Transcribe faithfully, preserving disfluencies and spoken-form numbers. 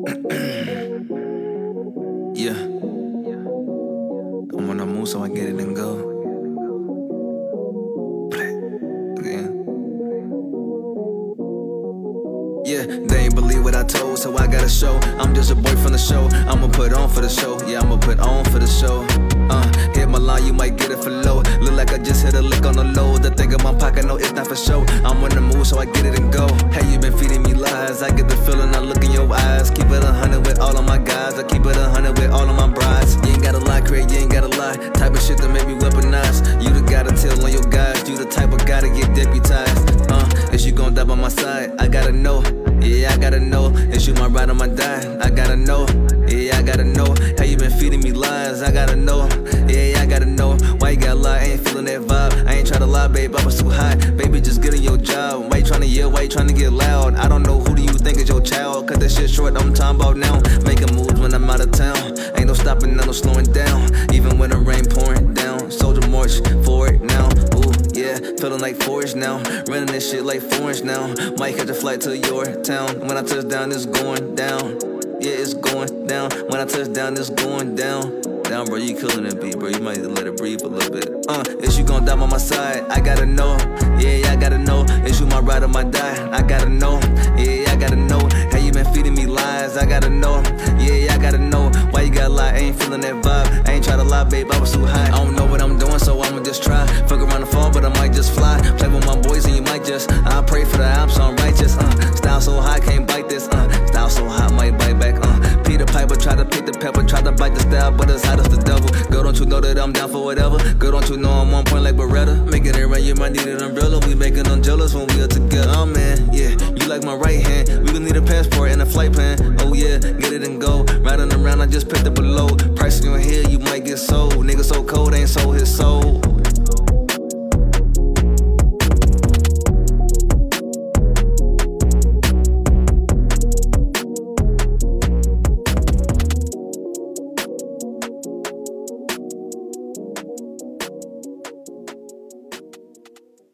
Yeah, I'm on the move, so I get it and go. Yeah. Yeah, they ain't believe what I told, so I gotta show. I'm just a boy from the show. I'ma put on for the show. Yeah, I'ma put on for the show. Uh, hit my line, you might get it for low. Look like I just hit a lick on the low. The thing in my pocket, no, it's not for show. I'm on the move, so I get it and go. Hey, you been feeding me lies. I get the feeling, I look in your eyes. Keep it a hundred with all of my guys. I keep it a hundred with all of my brides. You ain't gotta lie, Craig, you ain't gotta lie. Type of shit that make me weaponize. You the guy to tell on your guys. You the type of guy to get deputized. Uh, is you gon' die by my side? I gotta know. Yeah, I gotta know. Is you my ride or my die? I gotta know. Yeah, I gotta know. How you been feeding me lies? I gotta know. Yeah, I gotta know. Why you gotta lie? I ain't feeling that vibe. I ain't tryna lie, babe. I was too high. Baby, just get in your job. Why you tryna yell? Why you tryna get loud? I don't know who do you think is your child. Cut that shit short, I'm talking about now. Making moves when I'm out of town. Ain't no stopping, no slowing down. Even when the rain pouring down. Soldier march for it now. Ooh, yeah, feeling like Forrest now. Running this shit like Forrest now. Might catch a flight to your town. When I touch down, it's going down. Yeah, it's going down. When I touch down, it's going down. Down, bro, you killing that beat, bro. You might let it breathe a little bit. Uh, is you gon' die by my side? I gotta know. Yeah, I gotta know. Is you my ride or my die? I gotta know. Yeah, I gotta know. How you been feeding me lies? I gotta know. Yeah, I gotta know. Why you gotta lie? I ain't feeling that vibe. I ain't tryna lie, babe. I was too high. I don't know what I'm doing, so I'ma just try. Fuck around the fall, but I might just fly. Play with my boys, and you might just. I pray for the I'm so I'm righteous. Uh, style so high, can't bite this. Uh, style so hot, might bite back. Uh, Peter Piper try to pick the pepper, try to bite the style, but it's hot as the devil. Girl, don't you know that I'm down for whatever? Girl, don't you know I'm on point like Beretta? Making it rain, you might need an umbrella. We making them jealous when we are together. Oh man, yeah, you like my right hand. We gon' need a passport and a flight plan. Oh yeah, get it and go. Riding around, I just picked up a load. Price in your head, you might get sold. Nigga so cold, ain't sold his soul.